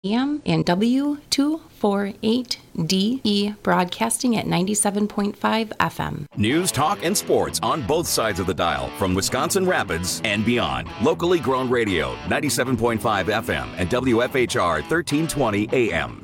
AM and W248DE broadcasting at 97.5 FM. News, talk, and sports on both sides of the dial from Wisconsin Rapids and beyond. Locally grown radio, 97.5 FM and WFHR 1320 AM.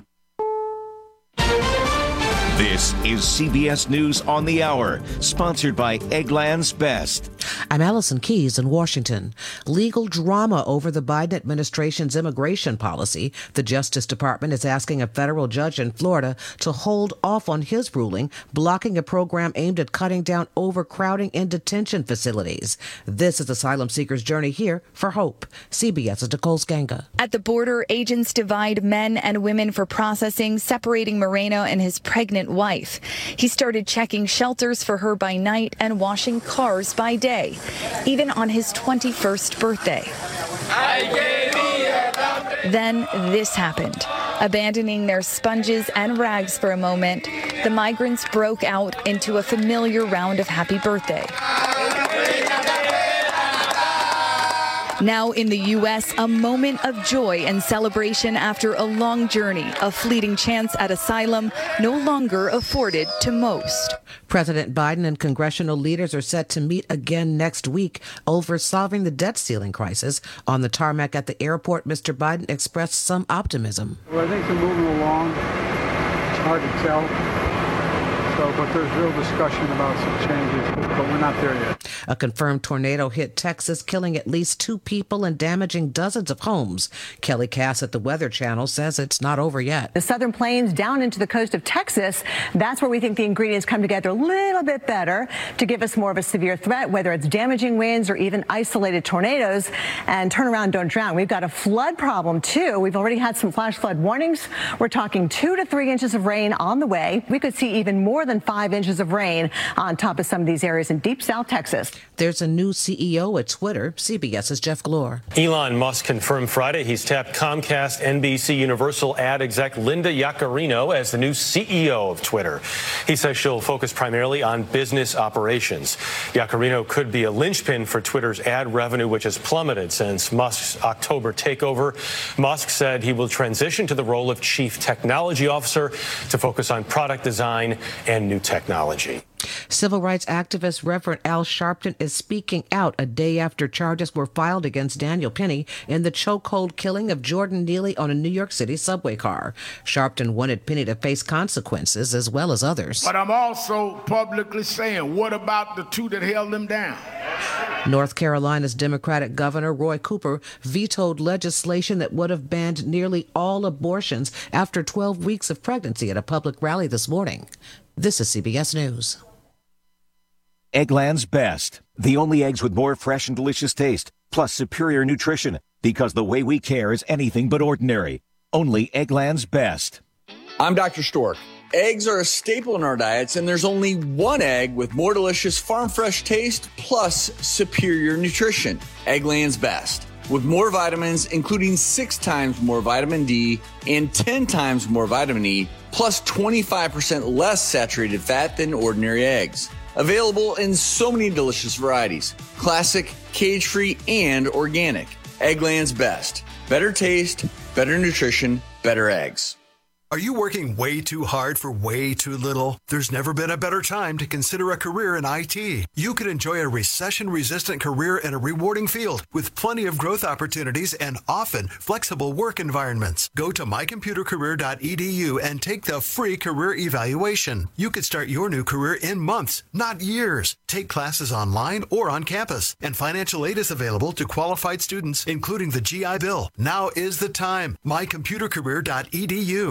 This is CBS News on the Hour, sponsored by Eggland's Best. I'm Allison Keyes in Washington. Legal drama over the Biden administration's immigration policy. The Justice Department is asking a federal judge in Florida to hold off on his ruling, blocking a program aimed at cutting down overcrowding in detention facilities. This is Asylum Seekers' Journey here for Hope. CBS's Nicole Skanga. At the border, agents divide men and women for processing, separating Moreno and his pregnant wife. He started checking shelters for her by night and washing cars by day, even on his 21st birthday. Then this happened. Abandoning their sponges and rags for a moment, the migrants broke out into a familiar round of happy birthday. Now in the U.S., a moment of joy and celebration after a long journey, a fleeting chance at asylum no longer afforded to most. President Biden and congressional leaders are set to meet again next week over solving the debt ceiling crisis. On the tarmac at the airport, Mr. Biden expressed some optimism. Well, I think they're moving along. It's hard to tell. But there's real discussion about some changes, but we're not there yet. A confirmed tornado hit Texas, killing at least 2 people and damaging dozens of homes. Kelly Cass at the Weather Channel says it's not over yet. The southern plains down into the coast of Texas, that's where we think the ingredients come together a little bit better to give us more of a severe threat, whether it's damaging winds or even isolated tornadoes. And turn around, don't drown. We've got a flood problem, too. We've already had some flash flood warnings. We're talking 2 to 3 inches of rain on the way. We could see even more than 5 inches of rain on top of some of these areas in deep South Texas. There's a new CEO at Twitter. CBS's Jeff Glor. Elon Musk confirmed Friday he's tapped Comcast NBC Universal ad exec Linda Yaccarino as the new CEO of Twitter. He says she'll focus primarily on business operations. Yaccarino could be a linchpin for Twitter's ad revenue, which has plummeted since Musk's October takeover. Musk said he will transition to the role of chief technology officer to focus on product design and new technology. Civil rights activist Reverend Al Sharpton is speaking out a day after charges were filed against Daniel Penny in the chokehold killing of Jordan Neely on a New York City subway car. Sharpton wanted Penny to face consequences as well as others. But I'm also publicly saying, what about the 2 that held him down? North Carolina's Democratic Governor Roy Cooper vetoed legislation that would have banned nearly all abortions after 12 weeks of pregnancy at a public rally this morning. This is CBS News. Eggland's Best. The only eggs with more fresh and delicious taste, plus superior nutrition, because the way we care is anything but ordinary. Only Eggland's Best. I'm Dr. Stork. Eggs are a staple in our diets, and there's only one egg with more delicious farm fresh taste plus superior nutrition. Eggland's Best. With more vitamins, including 6 times more vitamin D and 10 times more vitamin E, plus 25% less saturated fat than ordinary eggs. Available in so many delicious varieties. Classic, cage-free, and organic. Eggland's Best. Better taste, better nutrition, better eggs. Are you working way too hard for way too little? There's never been a better time to consider a career in IT. You could enjoy a recession-resistant career in a rewarding field with plenty of growth opportunities and often flexible work environments. Go to mycomputercareer.edu and take the free career evaluation. You could start your new career in months, not years. Take classes online or on campus, and financial aid is available to qualified students, including the GI Bill. Now is the time. mycomputercareer.edu.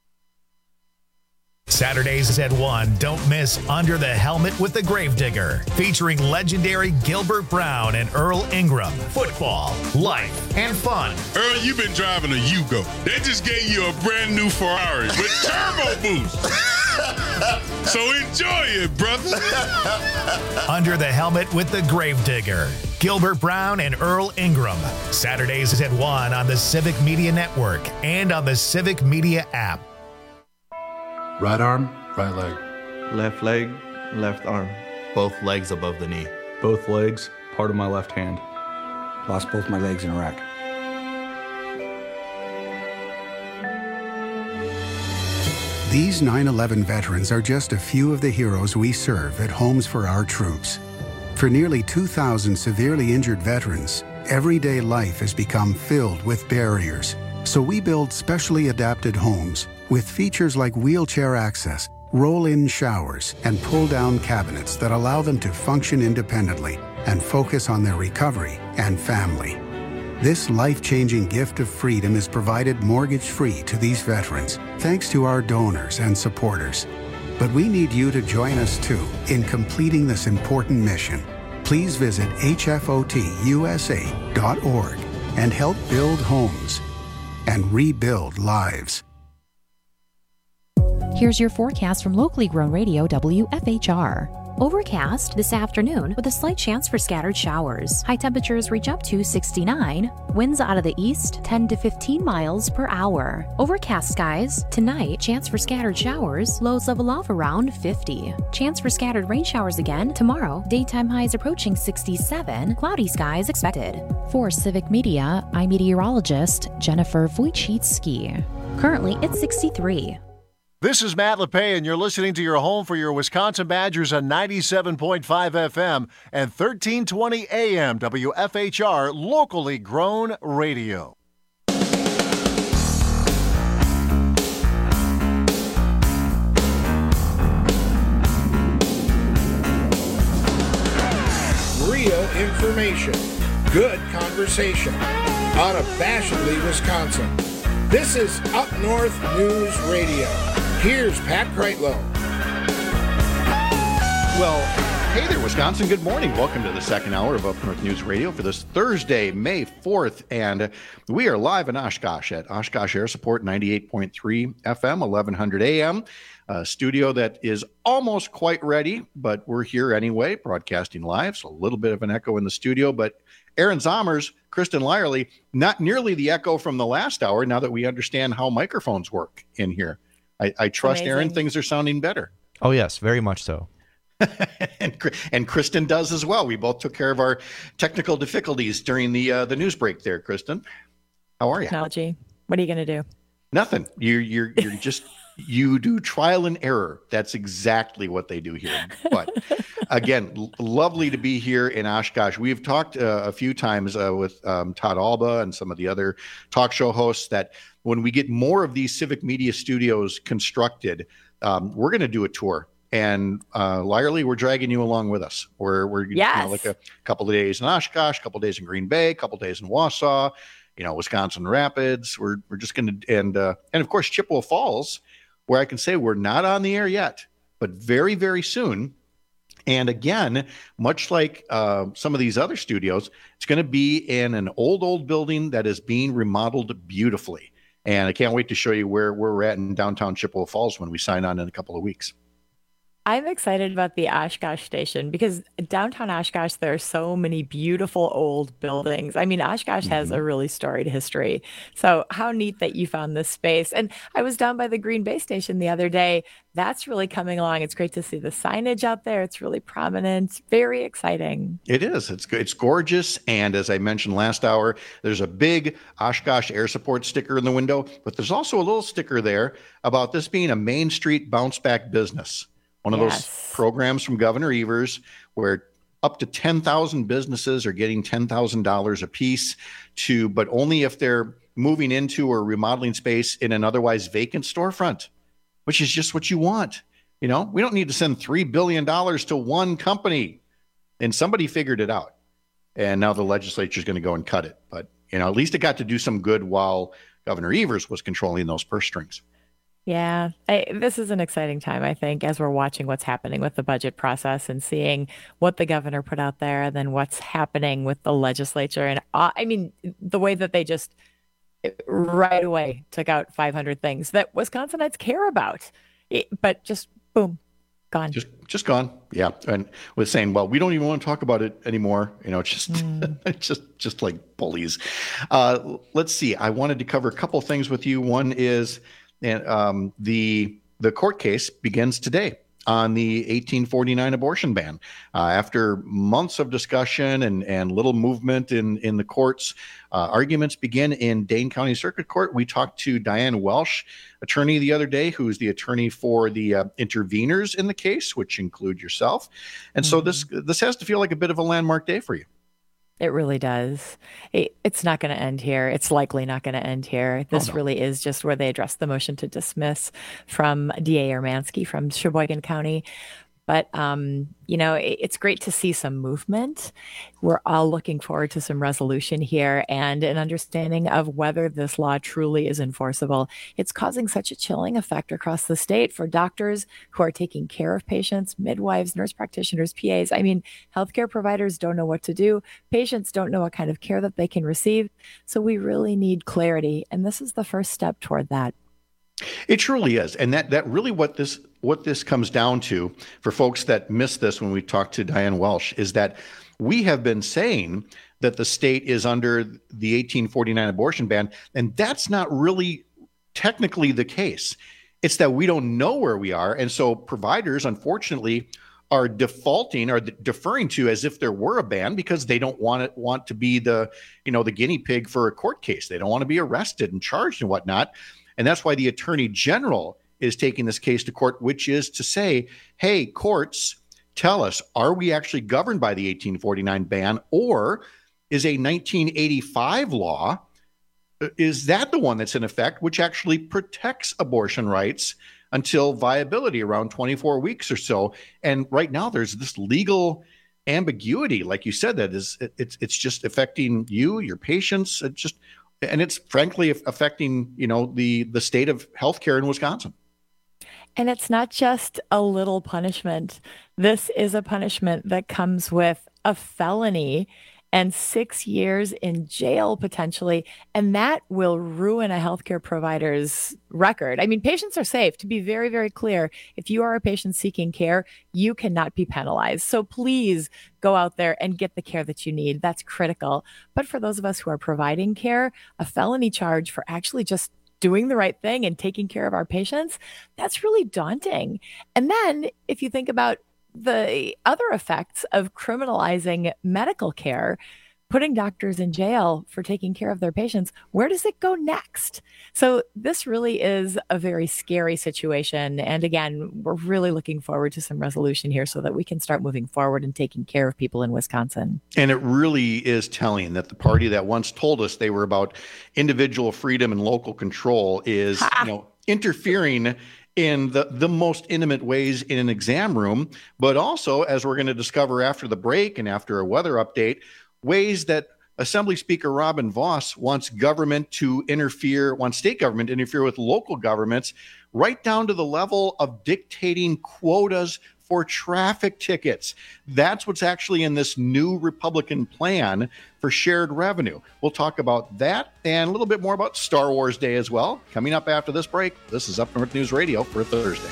Saturdays at 1, don't miss Under the Helmet with the Gravedigger, featuring legendary Gilbert Brown and Earl Ingram. Football, life, and fun. Earl, you've been driving a Yugo. They just gave you a brand new Ferrari with turbo boost. So enjoy it, brother. Under the Helmet with the Gravedigger. Gilbert Brown and Earl Ingram. Saturdays at 1 on the Civic Media Network and on the Civic Media app. Right arm, right leg. Left leg, left arm. Both legs above the knee. Both legs, part of my left hand. Lost both my legs in Iraq. These 9/11 veterans are just a few of the heroes we serve at Homes for Our Troops. For nearly 2,000 severely injured veterans, everyday life has become filled with barriers. So we build specially adapted homes with features like wheelchair access, roll-in showers, and pull-down cabinets that allow them to function independently and focus on their recovery and family. This life-changing gift of freedom is provided mortgage-free to these veterans, thanks to our donors and supporters. But we need you to join us too in completing this important mission. Please visit hfotusa.org and help build homes and rebuild lives. Here's your forecast from locally grown radio WFHR. Overcast this afternoon with a slight chance for scattered showers. High temperatures reach up to 69. Winds out of the east 10 to 15 miles per hour. Overcast skies. Tonight, chance for scattered showers. Lows level off around 50. Chance for scattered rain showers again tomorrow. Daytime highs approaching 67. Cloudy skies expected. For Civic Media, I'm meteorologist Jennifer Wojcicki. Currently, it's 63. This is Matt LePay, and you're listening to your home for your Wisconsin Badgers on 97.5 FM and 1320 AM WFHR, locally grown radio. Real information. Good conversation. Unabashedly Wisconsin. This is Up North News Radio. Here's Pat Kreitlow. Well, hey there, Wisconsin. Good morning. Welcome to the second hour of Up North News Radio for this Thursday, May 4th. And we are live in Oshkosh at Oshkosh Air Support 98.3 FM, 1100 AM. A studio that is almost quite ready, but we're here anyway, broadcasting live. So a little bit of an echo in the studio, but Aaron Zommers, Kristen Lyerly, not nearly the echo from the last hour now that we understand how microphones work in here. I trust, amazing. Aaron, things are sounding better. Oh, yes, very much so. and Kristen does as well. We both took care of our technical difficulties during the news break there, Kristen. How are you? Technology. What are you going to do? Nothing. You're just... You do trial and error. That's exactly what they do here. But again, lovely to be here in Oshkosh. We've talked a few times with Todd Alba and some of the other talk show hosts that when we get more of these civic media studios constructed, we're going to do a tour. And Lyerly, we're dragging you along with us. We're yes. Like a couple of days in Oshkosh, a couple of days in Green Bay, a couple of days in Wausau, Wisconsin Rapids. We're just going to, and of course, Chippewa Falls, where I can say we're not on the air yet, but very, very soon. And again, much like some of these other studios, it's going to be in an old building that is being remodeled beautifully. And I can't wait to show you where we're at in downtown Chippewa Falls when we sign on in a couple of weeks. I'm excited about the Oshkosh station because downtown Oshkosh, there are so many beautiful old buildings. I mean, Oshkosh has a really storied history. So how neat that you found this space. And I was down by the Green Bay station the other day. That's really coming along. It's great to see the signage out there. It's really prominent. Very exciting. It is. It's gorgeous. And as I mentioned last hour, there's a big Oshkosh Air Support sticker in the window, but there's also a little sticker there about this being a Main Street bounce back business. One of those programs from Governor Evers where up to 10,000 businesses are getting $10,000 a piece but only if they're moving into or remodeling space in an otherwise vacant storefront, which is just what you want. We don't need to send $3 billion to one company. And somebody figured it out. And now the legislature is going to go and cut it. But, at least it got to do some good while Governor Evers was controlling those purse strings. Yeah, this is an exciting time, I think, as we're watching what's happening with the budget process and seeing what the governor put out there and then what's happening with the legislature. And I mean, the way that they just right away took out 500 things that Wisconsinites care about, but just boom, gone. Just gone. Yeah. And was saying, well, we don't even want to talk about it anymore. It's just like bullies. Let's see. I wanted to cover a couple things with you. One is, and the court case begins today on the 1849 abortion ban. After months of discussion and little movement in the courts, arguments begin in Dane County Circuit Court. We talked to Diane Welsh, attorney, the other day, who's the attorney for the interveners in the case, which include yourself. And so this has to feel like a bit of a landmark day for you. It really does. It's not going to end here. It's likely not going to end here. This really is just where they address the motion to dismiss from DA Ermansky from Sheboygan County. But, it's great to see some movement. We're all looking forward to some resolution here and an understanding of whether this law truly is enforceable. It's causing such a chilling effect across the state for doctors who are taking care of patients, midwives, nurse practitioners, PAs. I mean, healthcare providers don't know what to do. Patients don't know what kind of care that they can receive. So we really need clarity. And this is the first step toward that. It truly is. And that really what this comes down to for folks that missed this when we talked to Diane Welsh is that we have been saying that the state is under the 1849 abortion ban, and that's not really technically the case. It's that we don't know where we are. And so providers, unfortunately, are defaulting or deferring to as if there were a ban because they don't want to be the guinea pig for a court case. They don't want to be arrested and charged and whatnot. And that's why the Attorney General is taking this case to court, which is to say, hey, courts, tell us, are we actually governed by the 1849 ban, or is a 1985 law, is that the one that's in effect, which actually protects abortion rights until viability around 24 weeks or so? And right now there's this legal ambiguity, like you said, that is, it's just affecting you, your patients, and it's frankly affecting, the state of healthcare in Wisconsin. And it's not just a little punishment. This is a punishment that comes with a felony and 6 years in jail potentially. And that will ruin a healthcare provider's record. I mean, patients are safe. To be very, very clear, if you are a patient seeking care, you cannot be penalized. So please go out there and get the care that you need. That's critical. But for those of us who are providing care, a felony charge for actually just doing the right thing and taking care of our patients, that's really daunting. And then if you think about the other effects of criminalizing medical care, putting doctors in jail for taking care of their patients, where does it go next? So this really is a very scary situation. And again, we're really looking forward to some resolution here so that we can start moving forward and taking care of people in Wisconsin. And it really is telling that the party that once told us they were about individual freedom and local control is, interfering in the most intimate ways in an exam room, but also, as we're going to discover after the break and after a weather update, ways that Assembly Speaker Robin Vos wants state government to interfere with local governments, right down to the level of dictating quotas for traffic tickets. That's what's actually in this new Republican plan for shared revenue. We'll talk about that and a little bit more about Star Wars Day as well. Coming up after this break, this is Up North News Radio for Thursday.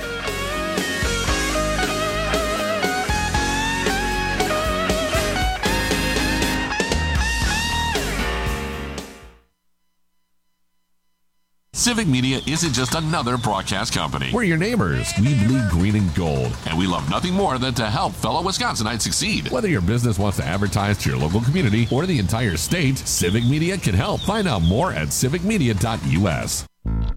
Civic Media isn't just another broadcast company. We're your neighbors. We bleed green and gold. And we love nothing more than to help fellow Wisconsinites succeed. Whether your business wants to advertise to your local community or the entire state, Civic Media can help. Find out more at civicmedia.us.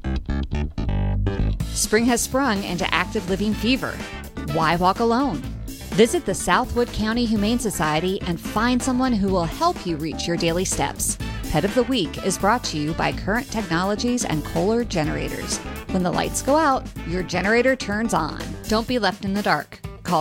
Spring has sprung into active living fever. Why walk alone? Visit the Southwood County Humane Society and find someone who will help you reach your daily steps. Pet of the Week is brought to you by Current Technologies and Kohler Generators. When the lights go out, your generator turns on. Don't be left in the dark. Call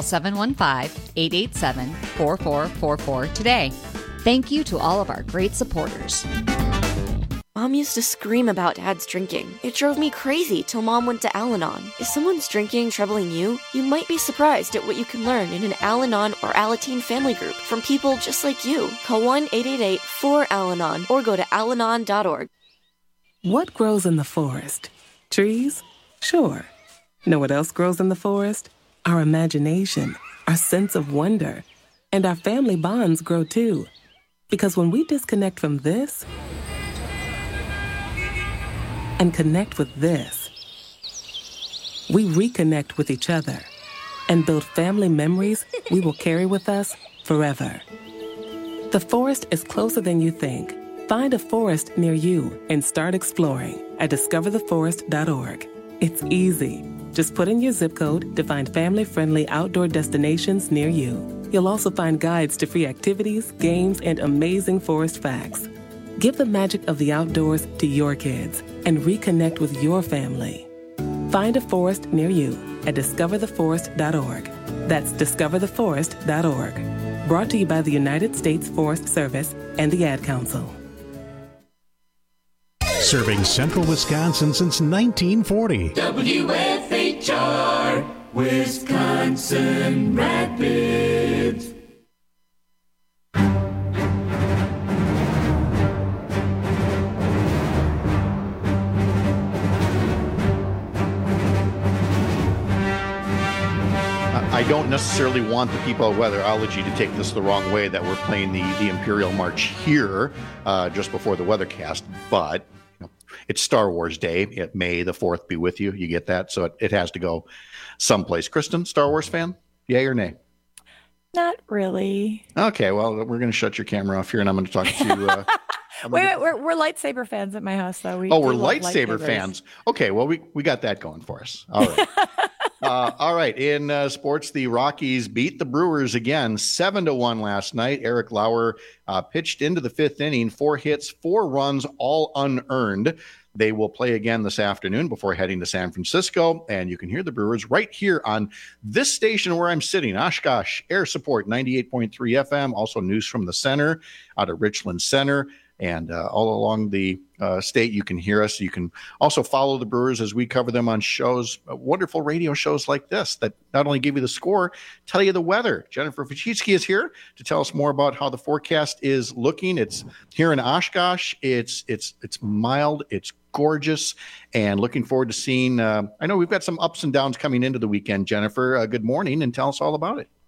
715-887-4444 today. Thank you to all of our great supporters. Mom used to scream about Dad's drinking. It drove me crazy till Mom went to Al-Anon. If someone's drinking troubling you, you might be surprised at what you can learn in an Al-Anon or Alateen family group from people just like you. Call 1-888-4-AL-ANON or go to alanon.org. What grows in the forest? Trees? Sure. Know what else grows in the forest? Our imagination, our sense of wonder, and our family bonds grow too. Because when we disconnect from this and connect with this, we reconnect with each other. and build family memories we will carry with us forever. The forest is closer than you think. Find a forest near you and start exploring at discovertheforest.org. It's easy. Just put in your zip code to find family-friendly outdoor destinations near you. You'll also find guides to free activities, games, and amazing forest facts. Give the magic of the outdoors to your kids and reconnect with your family. Find a forest near you at discovertheforest.org. That's discovertheforest.org. Brought to you by the United States Forest Service and the Ad Council. Serving Central Wisconsin since 1940. WFHR, Wisconsin Rapids. I don't necessarily want the people of weatherology to take this the wrong way that we're playing the Imperial March here just before the weathercast, but it's Star Wars Day. May the 4th be with you. You get that? So it has to go someplace. Kristen, Star Wars fan? Yay or nay? Not really. Okay, well, we're going to shut your camera off here, and I'm going to talk to... Wait, we're lightsaber fans at my house, though. We're lightsaber fans. Okay, well, we got that going for us. All right. All right. In sports, the Rockies beat the Brewers again, 7-1 last night. Eric Lauer pitched into the 5th inning, 4 hits, 4 runs, all unearned. They will play again this afternoon before heading to San Francisco, and you can hear the Brewers right here on this station where I'm sitting, Oshkosh Air Support 98.3 FM, also news from the center out of Richland Center. And all along the state, you can hear us. You can also follow the Brewers as we cover them on shows, wonderful radio shows like this that not only give you the score, tell you the weather. Jennifer Fichitsky is here to tell us more about how the forecast is looking. It's here in Oshkosh. It's mild. It's gorgeous. And looking forward to seeing. I know we've got some ups and downs coming into the weekend. Jennifer, good morning, and tell us all about it.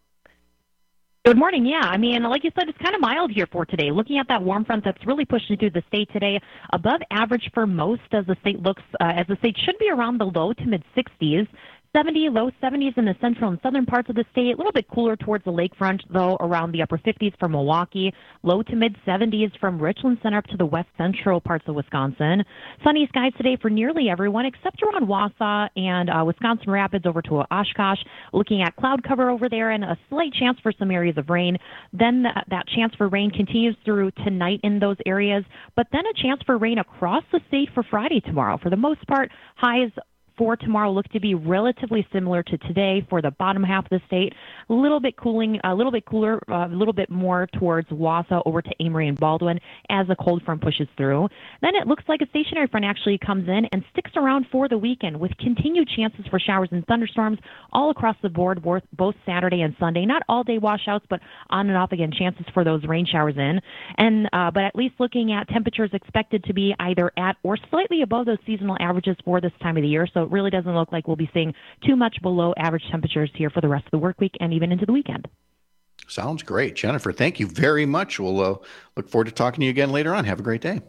Good morning. Yeah, I mean, like you said, it's kind of mild here for today. Looking at that warm front that's really pushing through the state today, above average for most as the state looks, as the state should be around the low to mid 60s. 70, low 70s in the central and southern parts of the state. A little bit cooler towards the lakefront, though, around the upper 50s for Milwaukee. Low to mid 70s from Richland Center up to the west central parts of Wisconsin. Sunny skies today for nearly everyone except around Wausau and Wisconsin Rapids over to Oshkosh. Looking at cloud cover over there and a slight chance for some areas of rain. Then that chance for rain continues through tonight in those areas, but then a chance for rain across the state for Friday tomorrow. For the most part, highs for tomorrow look to be relatively similar to today for the bottom half of the state. A little bit cooler, a little bit more towards Wausau over to Amory and Baldwin as the cold front pushes through. Then it looks like a stationary front actually comes in and sticks around for the weekend with continued chances for showers and thunderstorms all across the board, both Saturday and Sunday. Not all day washouts, but on and off again chances for those rain showers in. And but at least looking at temperatures expected to be either at or slightly above those seasonal averages for this time of the year. So it really doesn't look like we'll be seeing too much below average temperatures here for the rest of the work week and even into the weekend. Sounds great. Jennifer, thank you very much. We'll look forward to talking to you again later on. Have a great day.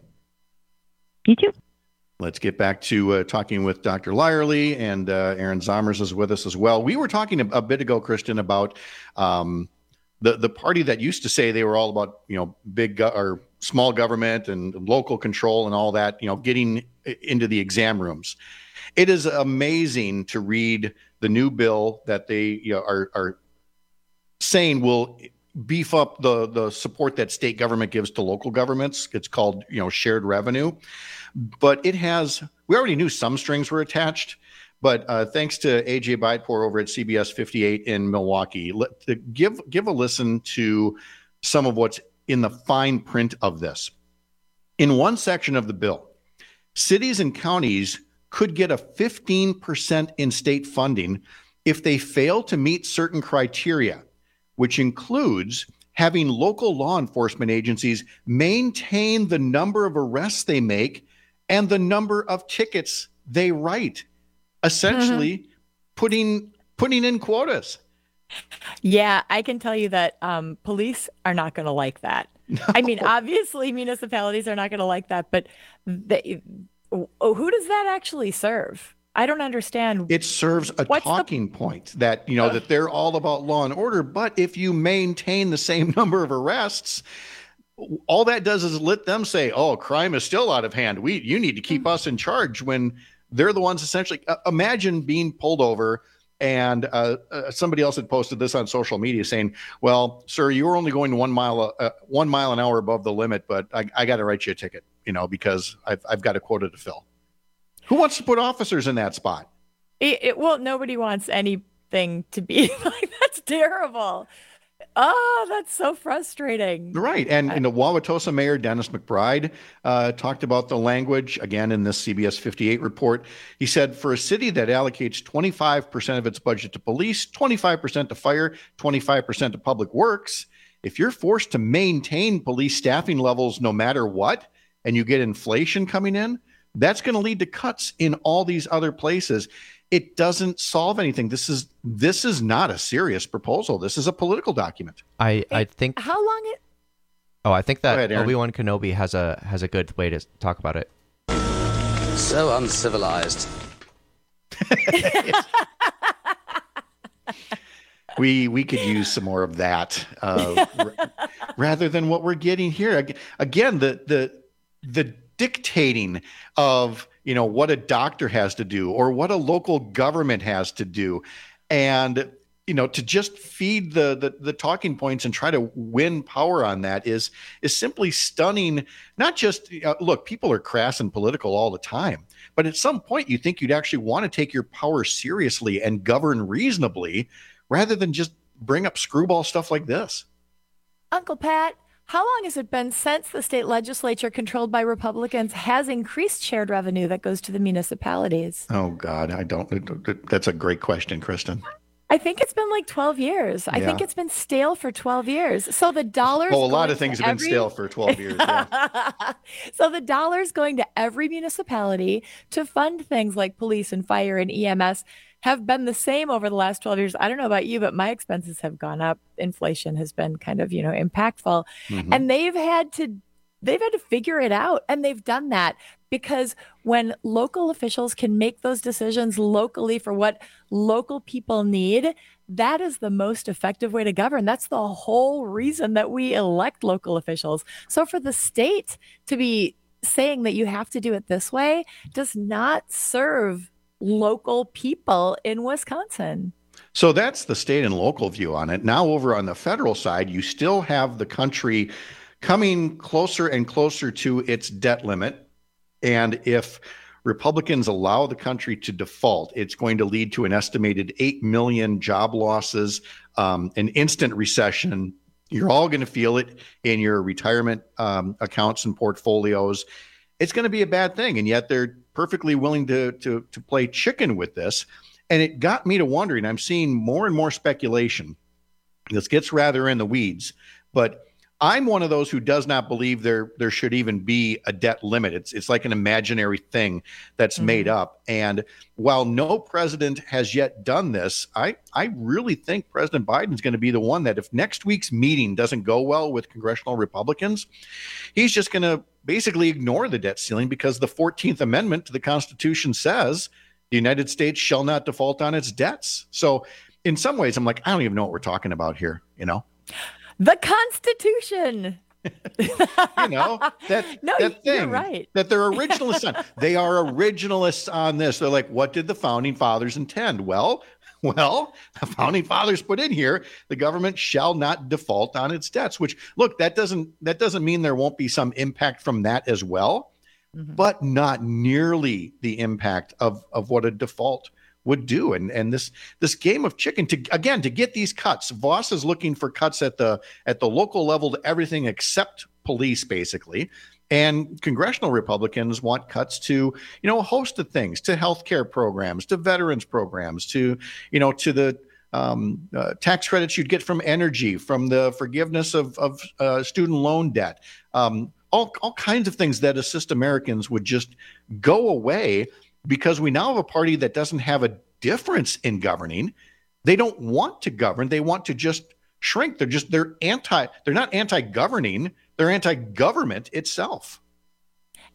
You too. Let's get back to talking with Dr. Lyerly, and Aaron Zomers is with us as well. We were talking a bit ago, Kristen, about the party that used to say they were all about, big or small government and local control and all that, getting into the exam rooms. It is amazing to read the new bill that they are saying will beef up the support that state government gives to local governments. It's called, shared revenue. But we already knew some strings were attached, but thanks to AJ Beitpour over at CBS 58 in Milwaukee, give a listen to some of what's in the fine print of this. In one section of the bill, cities and counties could get a 15% in state funding if they fail to meet certain criteria, which includes having local law enforcement agencies maintain the number of arrests they make and the number of tickets they write, essentially putting in quotas. Yeah, I can tell you that police are not going to like that. No. I mean, obviously municipalities are not going to like that, but who does that actually serve? I don't understand. It serves a talking point that, that they're all about law and order. But if you maintain the same number of arrests, all that does is let them say, oh, crime is still out of hand. You need to keep us in charge, when they're the ones essentially. Imagine being pulled over and somebody else had posted this on social media saying, well, sir, you were only going 1 mile an hour above the limit, but I got to write you a ticket, because I've got a quota to fill. Who wants to put officers in that spot? Well, nobody wants anything to be like, that's terrible. Oh, that's so frustrating. Right. And the Wauwatosa Mayor, Dennis McBride, talked about the language, again, in this CBS 58 report. He said, for a city that allocates 25% of its budget to police, 25% to fire, 25% to public works, if you're forced to maintain police staffing levels no matter what, and you get inflation coming in, that's going to lead to cuts in all these other places. It doesn't solve anything. This is not a serious proposal. This is a political document. I think. How long it? Oh, I think that ahead, Obi-Wan Kenobi has a good way to talk about it. So uncivilized. We could use some more of that rather than what we're getting here. Again, the dictating of what a doctor has to do or what a local government has to do, and to just feed the talking points and try to win power on that is simply stunning. Not just look, people are crass and political all the time, but at some point you think you'd actually want to take your power seriously and govern reasonably rather than just bring up screwball stuff like this. Uncle Pat, how long has it been since the state legislature controlled by Republicans has increased shared revenue that goes to the municipalities? Oh, God, that's a great question, Kristen. I think it's been like 12 years. I think it's been stale for 12 years. So the dollars. Well, a lot of things have been stale for 12 years. Yeah. So the dollars going to every municipality to fund things like police and fire and EMS have been the same over the last 12 years. I don't know about you, but my expenses have gone up. Inflation has been kind of, impactful. Mm-hmm. And they've had to figure it out. And they've done that because when local officials can make those decisions locally for what local people need, that is the most effective way to govern. That's the whole reason that we elect local officials. So for the state to be saying that you have to do it this way does not serve local people in Wisconsin. So that's the state and local view on it. Now over on the federal side, you still have the country coming closer and closer to its debt limit. And if Republicans allow the country to default, it's going to lead to an estimated 8 million job losses, an instant recession. You're all going to feel it in your retirement accounts and portfolios. It's going to be a bad thing. And yet they're perfectly willing to play chicken with this. And it got me to wondering, I'm seeing more and more speculation. This gets rather in the weeds, but I'm one of those who does not believe there should even be a debt limit. It's like an imaginary thing that's made up. And while no president has yet done this, I really think President Biden's going to be the one that if next week's meeting doesn't go well with congressional Republicans, he's just going to basically ignore the debt ceiling because the 14th Amendment to the Constitution says the United States shall not default on its debts. So in some ways, I'm like, I don't even know what we're talking about here, The Constitution. That thing you're right. that they're originalists on. They are originalists on this. They're like, what did the founding fathers intend? Well, the founding fathers put in here, the government shall not default on its debts, which look, that doesn't mean there won't be some impact from that as well, but not nearly the impact of what a default would do. And this game of chicken to get these cuts. Voss is looking for cuts at the local level to everything except police, basically. And congressional Republicans want cuts to, a host of things, to healthcare programs, to veterans programs, to the tax credits you'd get from energy, from the forgiveness of student loan debt, all kinds of things that assist Americans would just go away. Because we now have a party that doesn't have a difference in governing. They don't want to govern. They want to just shrink. They're not anti-governing. They're anti-government itself.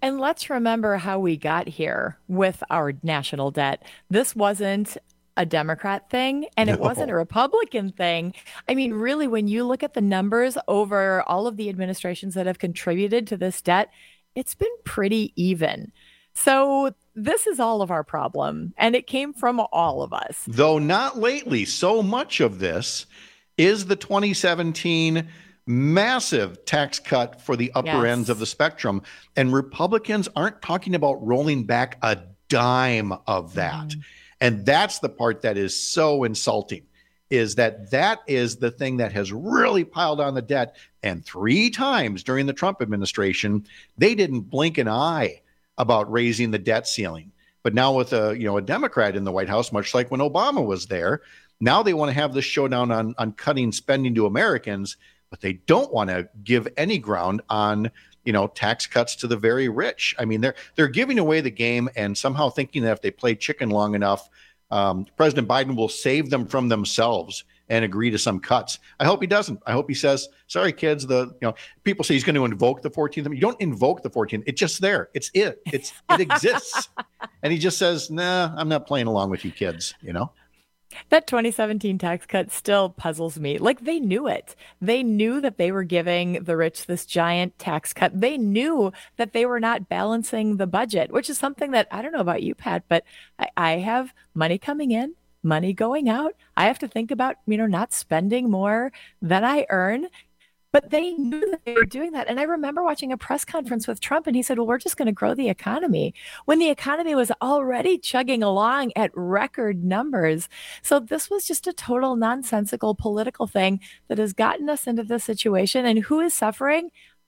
And let's remember how we got here with our national debt. This wasn't a Democrat thing, and it wasn't a Republican thing. I mean, really, when you look at the numbers over all of the administrations that have contributed to this debt, it's been pretty even. So this is all of our problem, and it came from all of us. Though not lately. So much of this is the 2017 massive tax cut for the upper ends of the spectrum. And Republicans aren't talking about rolling back a dime of that. And that's the part that is so insulting, is that is the thing that has really piled on the debt. And 3 times during the Trump administration, they didn't blink an eye about raising the debt ceiling. But now with a Democrat in the White House, much like when Obama was there, now they want to have this showdown on cutting spending to Americans, but they don't want to give any ground on tax cuts to the very rich. I mean, they're giving away the game and somehow thinking that if they play chicken long enough, President Biden will save them from themselves and agree to some cuts. I hope he doesn't. I hope he says, sorry, kids, people say he's going to invoke the 14th Amendment. You don't invoke the 14th. It's just there. It exists. And he just says, nah, I'm not playing along with you kids, That 2017 tax cut still puzzles me. Like, they knew it. They knew that they were giving the rich this giant tax cut. They knew that they were not balancing the budget, which is something that I don't know about you, Pat, but I have money coming in, money going out. I have to think about, not spending more than I earn. But they knew that they were doing that. And I remember watching a press conference with Trump, and he said, well, we're just going to grow the economy, when the economy was already chugging along at record numbers. So this was just a total nonsensical political thing that has gotten us into this situation. And who is suffering?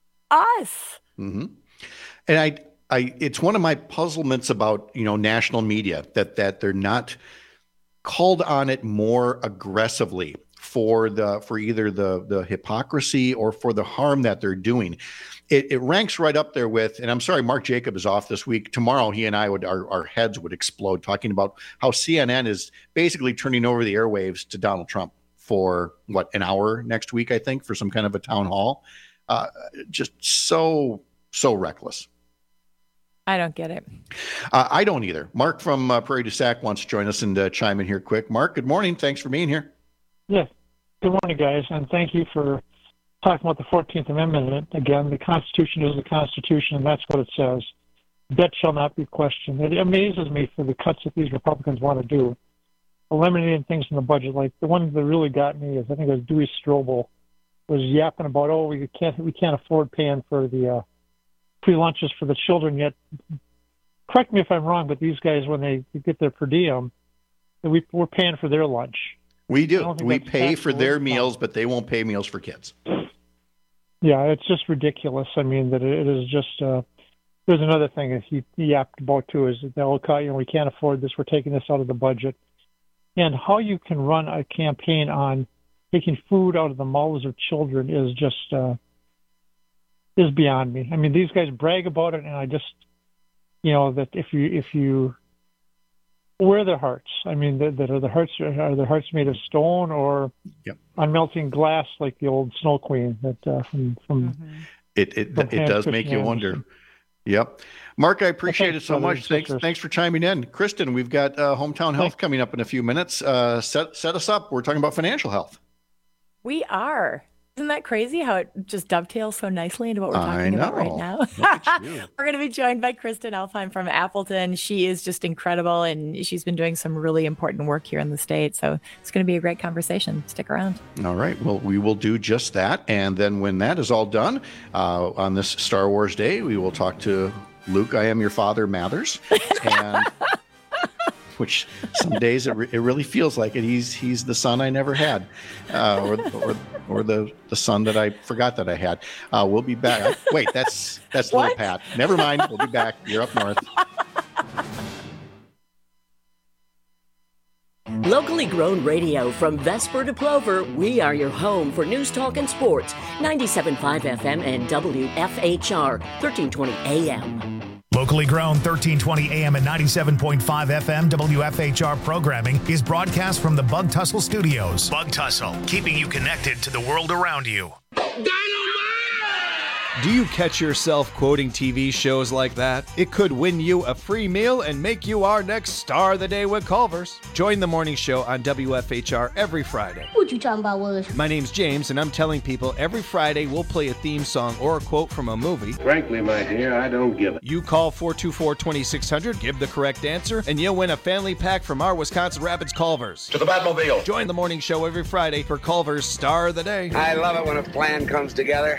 Us. Mm-hmm. And it's one of my puzzlements about, national media, that they're not called on it more aggressively for either the hypocrisy or for the harm that they're doing. It ranks right up there with, and I'm sorry, Mark Jacob is off this week. Tomorrow, he and I our heads would explode talking about how CNN is basically turning over the airwaves to Donald Trump for an hour next week, I think, for some kind of a town hall. Just so reckless. I don't get it. I don't either. Mark from Prairie du Sac wants to join us and chime in here quick. Mark, good morning. Thanks for being here. Yes. Good morning, guys, and thank you for talking about the 14th Amendment. Again, the Constitution is the Constitution, and that's what it says. Debt shall not be questioned. It amazes me for the cuts that these Republicans want to do, eliminating things from the budget. Like the one that really got me is, I think it was Dewey Strobel, was yapping about, we can't afford paying for the free lunches for the children yet. Correct me if I'm wrong, but these guys, when they get their per diem, we're paying for their lunch. We do. We pay for their meals, but they won't pay meals for kids. Yeah, it's just ridiculous. I mean, that it is just. There's another thing that he yapped about too, is that we can't afford this. We're taking this out of the budget, and how you can run a campaign on taking food out of the mouths of children is just is beyond me. I mean, these guys brag about it, and I just, that if you. Where are their hearts? I mean, are their hearts made of stone or on melting glass, like the old Snow Queen that from It does make you wonder. Yep, Mark, I appreciate it so much. Thanks for chiming in, Kristen. We've got Hometown Health coming up in a few minutes. Set us up. We're talking about financial health. We are. Isn't that crazy how it just dovetails so nicely into what we're talking about right now? We're going to be joined by Kristen Elfheim from Appleton. She is just incredible, and she's been doing some really important work here in the state. So it's going to be a great conversation. Stick around. All right. Well, we will do just that. And then when that is all done, on this Star Wars Day, we will talk to Luke, I Am Your Father Mathers. And which some days it really feels like it. He's the son I never had, or the son that I forgot that I had. We'll be back. Wait, that's little Pat. Never mind. We'll be back. You're up north. Locally grown radio from Vesper to Plover, we are your home for news, talk, and sports. 97.5 FM and WFHR, 1320 AM. Locally grown 1320 AM and 97.5 FM WFHR programming is broadcast from the Bug Tussle Studios. Bug Tussle, keeping you connected to the world around you. Do you catch yourself quoting TV shows like that? It could win you a free meal and make you our next star of the day with Culver's. Join the morning show on WFHR every Friday. What you talking about, Willis? My name's James, and I'm telling people every Friday we'll play a theme song or a quote from a movie. Frankly, my dear, I don't give it. You call 424-2600, give the correct answer, and you'll win a family pack from our Wisconsin Rapids Culver's. To the Batmobile. Join the morning show every Friday for Culver's Star of the Day. I love it when a plan comes together.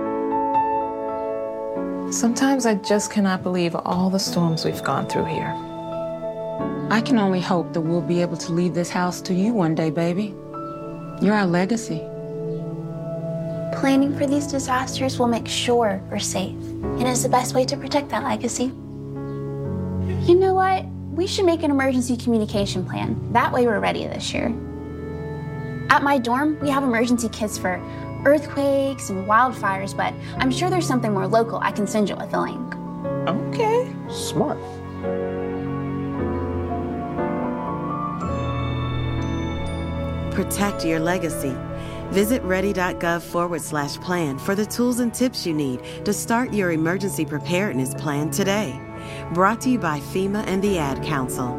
Sometimes I just cannot believe all the storms we've gone through here. I can only hope that we'll be able to leave this house to you one day, baby. You're our legacy. Planning for these disasters will make sure we're safe, and is the best way to protect that legacy. You know what? We should make an emergency communication plan. That way we're ready this year. At my dorm, we have emergency kits for earthquakes and wildfires, but I'm sure there's something more local I can send you with a link. Okay. Smart. Protect your legacy. Visit ready.gov/plan for the tools and tips you need to start your emergency preparedness plan today. Brought to you by FEMA and the Ad Council.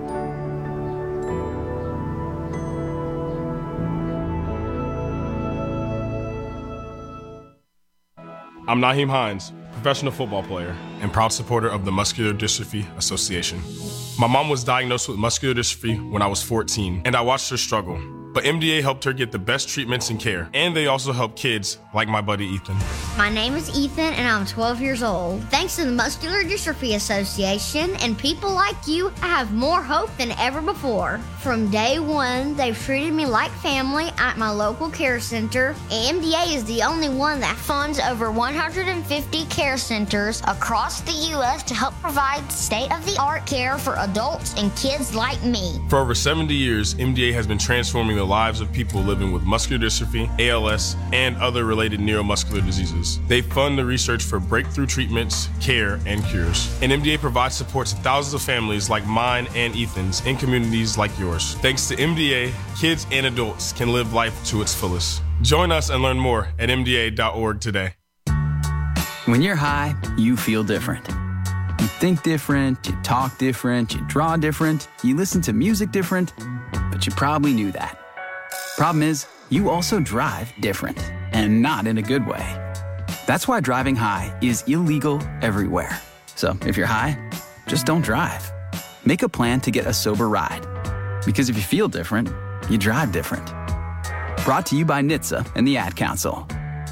I'm Naheem Hines, professional football player and proud supporter of the Muscular Dystrophy Association. My mom was diagnosed with muscular dystrophy when I was 14, and I watched her struggle. But MDA helped her get the best treatments and care, and they also help kids like my buddy Ethan. My name is Ethan, and I'm 12 years old. Thanks to the Muscular Dystrophy Association and people like you, I have more hope than ever before. From day one, they've treated me like family at my local care center. MDA is the only one that funds over 150 care centers across the U.S. to help provide state-of-the-art care for adults and kids like me. For over 70 years, MDA has been transforming the lives of people living with muscular dystrophy, ALS, and other related neuromuscular diseases. They fund the research for breakthrough treatments, care, and cures. And MDA provides support to thousands of families like mine and Ethan's in communities like yours. Thanks to MDA, kids and adults can live life to its fullest. Join us and learn more at MDA.org today. When you're high, you feel different. You think different, you talk different, you draw different, you listen to music different, but you probably knew that. Problem is, you also drive different, and not in a good way. That's why driving high is illegal everywhere. So if you're high, just don't drive. Make a plan to get a sober ride. Because if you feel different, you drive different. Brought to you by NHTSA and the Ad Council.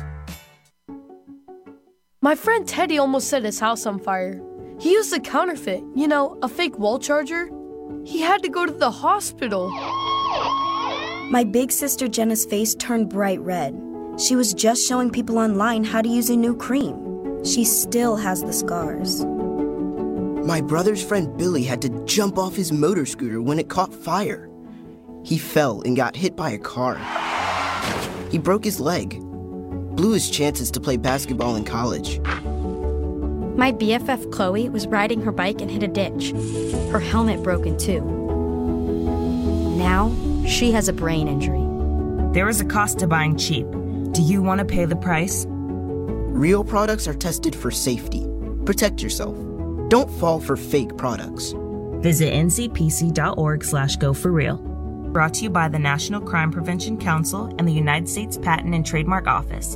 My friend Teddy almost set his house on fire. He used a counterfeit, a fake wall charger. He had to go to the hospital. My big sister Jenna's face turned bright red. She was just showing people online how to use a new cream. She still has the scars. My brother's friend Billy had to jump off his motor scooter when it caught fire. He fell and got hit by a car. He broke his leg, blew his chances to play basketball in college. My BFF Chloe was riding her bike and hit a ditch. Her helmet broke in two. Now, she has a brain injury. There is a cost to buying cheap. Do you want to pay the price? Real products are tested for safety. Protect yourself. Don't fall for fake products. Visit ncpc.org/go4real. Brought to you by the National Crime Prevention Council and the United States Patent and Trademark Office.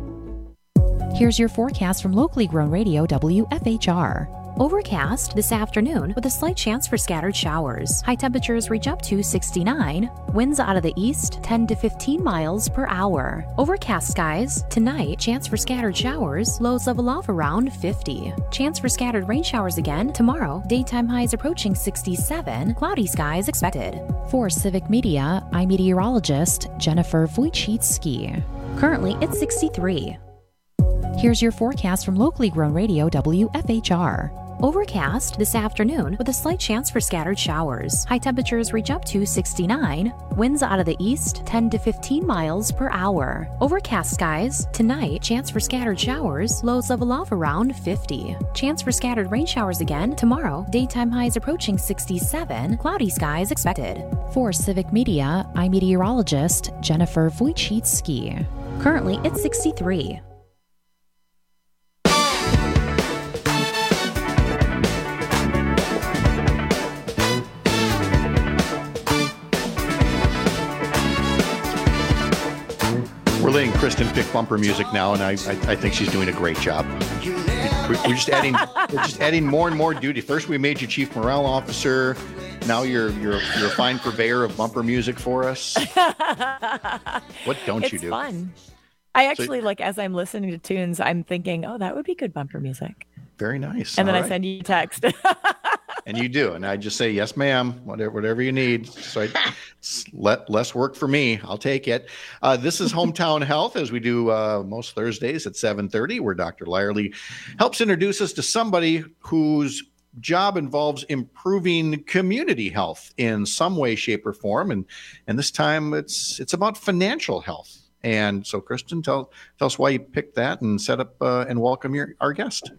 Here's your forecast from locally grown radio WFHR. Overcast this afternoon with a slight chance for scattered showers. High temperatures reach up to 69. Winds out of the east 10 to 15 miles per hour. Overcast skies. Tonight, chance for scattered showers. Lows level off around 50. Chance for scattered rain showers again tomorrow. Daytime highs approaching 67. Cloudy skies expected. For Civic Media, I'm meteorologist Jennifer Wojcicki. Currently, it's 63. Here's your forecast from locally grown radio WFHR. Overcast this afternoon with a slight chance for scattered showers. High temperatures reach up to 69. Winds out of the east 10 to 15 miles per hour. Overcast skies. Tonight, chance for scattered showers. Lows level off around 50. Chance for scattered rain showers again tomorrow. Daytime highs approaching 67. Cloudy skies expected. For Civic Media, I'm meteorologist Jennifer Wojcicki. Currently, it's 63. We're letting Kristen pick bumper music now, and I think she's doing a great job. We're just adding more and more duty. First, we made you chief morale officer. Now you're a fine purveyor of bumper music for us. What don't you do? It's fun. I actually, as I'm listening to tunes, I'm thinking, oh, that would be good bumper music. Very nice. And then I send you a text. And you do. And I just say, yes, ma'am, whatever you need. So less work for me. I'll take it. This is Hometown Health, as we do most Thursdays at 7:30, where Dr. Lyerly helps introduce us to somebody whose job involves improving community health in some way, shape, or form. And this time it's about financial health. And so, Kristen, tell us why you picked that and set up and welcome our guest.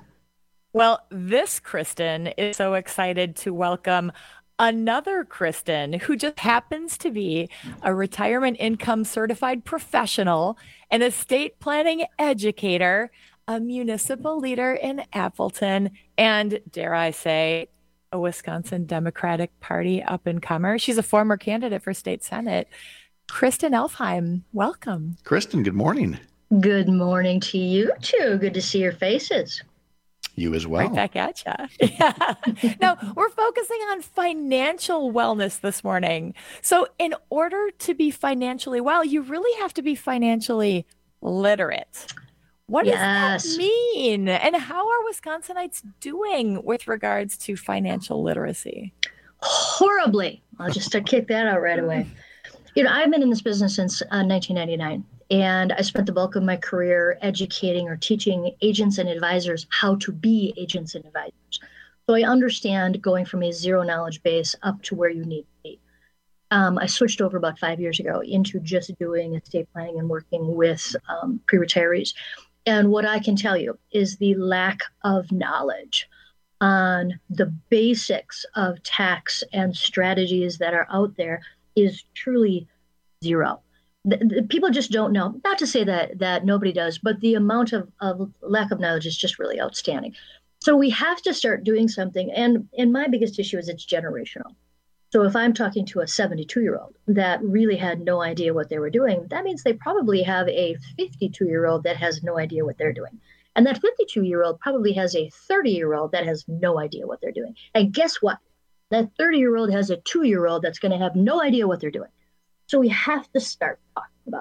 Well, this Kristen is so excited to welcome another Kristen who just happens to be a retirement income certified professional, an estate planning educator, a municipal leader in Appleton, and dare I say, a Wisconsin Democratic Party up-and-comer. She's a former candidate for state senate. Kristen Elfheim, welcome. Kristen, good morning. Good morning to you too. Good to see your faces. You as well. Right back at you. Yeah. Now, we're focusing on financial wellness this morning. So in order to be financially well, you really have to be financially literate. What does that mean? And how are Wisconsinites doing with regards to financial literacy? Horribly. I'll just kick that out right away. I've been in this business since 1999, and I spent the bulk of my career educating or teaching agents and advisors how to be agents and advisors. So I understand going from a zero knowledge base up to where you need to be. I switched over about 5 years ago into just doing estate planning and working with pre-retirees. And what I can tell you is the lack of knowledge on the basics of tax and strategies that are out there is truly zero. The people just don't know. Not to say that nobody does, but the amount of lack of knowledge is just really outstanding. So we have to start doing something. And my biggest issue is it's generational. So if I'm talking to a 72-year-old that really had no idea what they were doing, that means they probably have a 52-year-old that has no idea what they're doing. And that 52-year-old probably has a 30-year-old that has no idea what they're doing. And guess what? That 30-year-old has a 2-year-old that's going to have no idea what they're doing. So we have to start talking about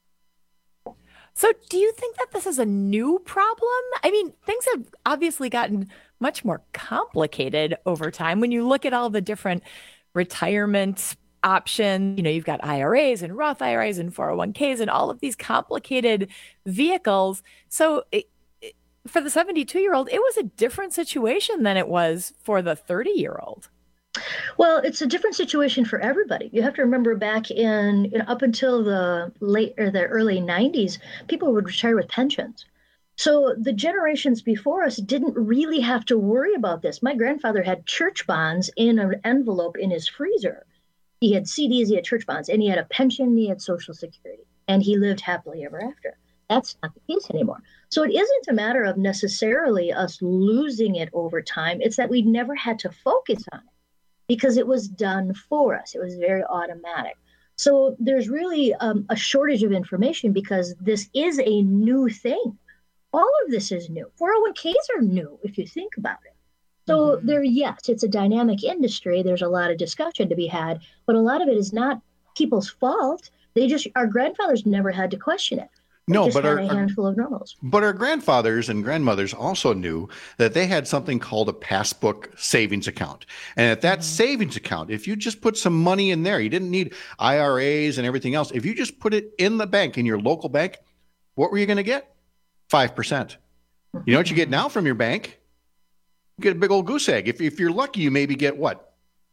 it. So do you think that this is a new problem? I mean, things have obviously gotten much more complicated over time. When you look at all the different retirement options, you've got IRAs and Roth IRAs and 401ks and all of these complicated vehicles. So for the 72-year-old, it was a different situation than it was for the 30-year-old. Well, it's a different situation for everybody. You have to remember back in up until the early 90s, people would retire with pensions. So the generations before us didn't really have to worry about this. My grandfather had church bonds in an envelope in his freezer. He had CDs, he had church bonds, and he had a pension, he had Social Security, and he lived happily ever after. That's not the case anymore. So it isn't a matter of necessarily us losing it over time. It's that we never had to focus on it because it was done for us. It was very automatic. So there's really a shortage of information because this is a new thing. All of this is new. 401ks are new if you think about it. So yes, it's a dynamic industry. There's a lot of discussion to be had, but a lot of it is not people's fault. Our grandfathers never had to question it. No, but a handful of normals. But our grandfathers and grandmothers also knew that they had something called a passbook savings account. And at that savings account, if you just put some money in there, you didn't need IRAs and everything else. If you just put it in the bank, in your local bank, what were you going to get? 5%. You know what you get now from your bank? You get a big old goose egg. If you're lucky, you maybe get what?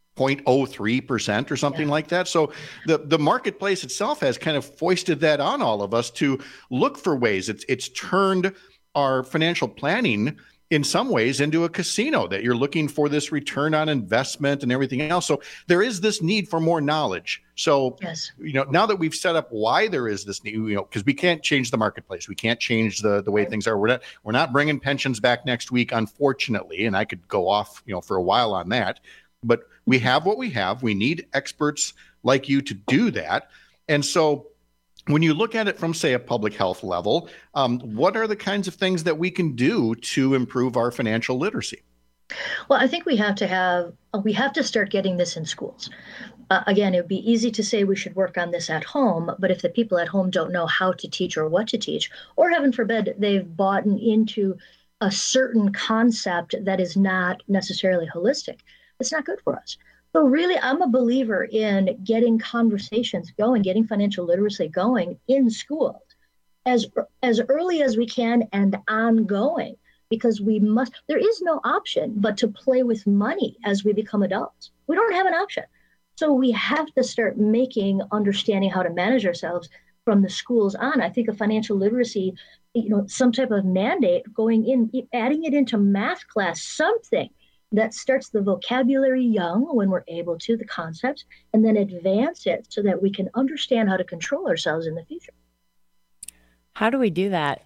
0.03% or something like that. So the marketplace itself has kind of foisted that on all of us to look for ways. It's turned our financial planning in some ways into a casino that you're looking for this return on investment and everything else. So there is this need for more knowledge. So, now that we've set up why there is this need, because we can't change the marketplace. We can't change the way things are. We're not bringing pensions back next week, unfortunately. And I could go off, for a while on that. But we have what we have. We need experts like you to do that. And so When you look at it from, say, a public health level, what are the kinds of things that we can do to improve our financial literacy? Well, I think we have to start getting this in schools. Again, it would be easy to say we should work on this at home, but if the people at home don't know how to teach or what to teach, or heaven forbid, they've bought into a certain concept that is not necessarily holistic, it's not good for us. So really, I'm a believer in getting conversations going, getting financial literacy going in schools as early as we can and ongoing, because there is no option but to play with money as we become adults. We don't have an option. So we have to start understanding how to manage ourselves from the schools on. I think a financial literacy, some type of mandate going in, adding it into math class, something that starts the vocabulary young when we're able to, the concepts, and then advance it so that we can understand how to control ourselves in the future. How do we do that?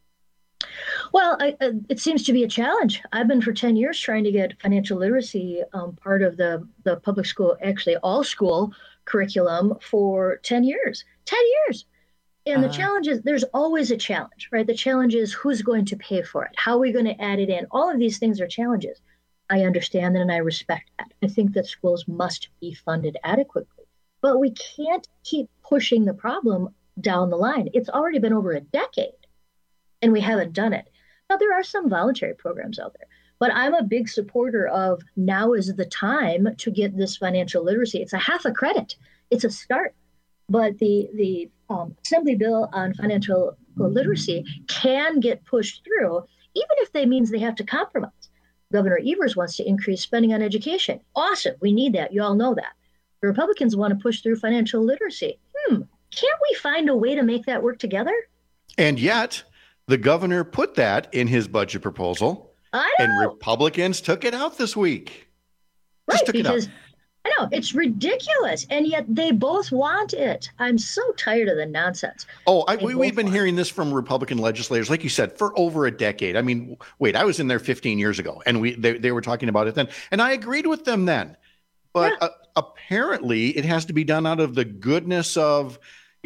Well, it seems to be a challenge. I've been for 10 years trying to get financial literacy part of the public school, actually all school curriculum for 10 years. 10 years. And the challenge is, there's always a challenge, right? The challenge is who's going to pay for it? How are we going to add it in? All of these things are challenges. I understand that and I respect that. I think that schools must be funded adequately. But we can't keep pushing the problem down the line. It's already been over a decade and we haven't done it. Now, there are some voluntary programs out there, but I'm a big supporter of now is the time to get this financial literacy. It's a half a credit. It's a start. But the Assembly bill on financial literacy can get pushed through, even if that means they have to compromise. Governor Evers wants to increase spending on education. Awesome. We need that. You all know that. The Republicans want to push through financial literacy. Can't we find a way to make that work together? And yet, the governor put that in his budget proposal. I know. And Republicans took it out this week. Right, because I know it's ridiculous, and yet they both want it. I'm so tired of the nonsense. We've been hearing this from Republican legislators, like you said, for over a decade. I mean, wait, I was in there 15 years ago, and they were talking about it then, and I agreed with them then. But apparently, it has to be done out of the goodness of,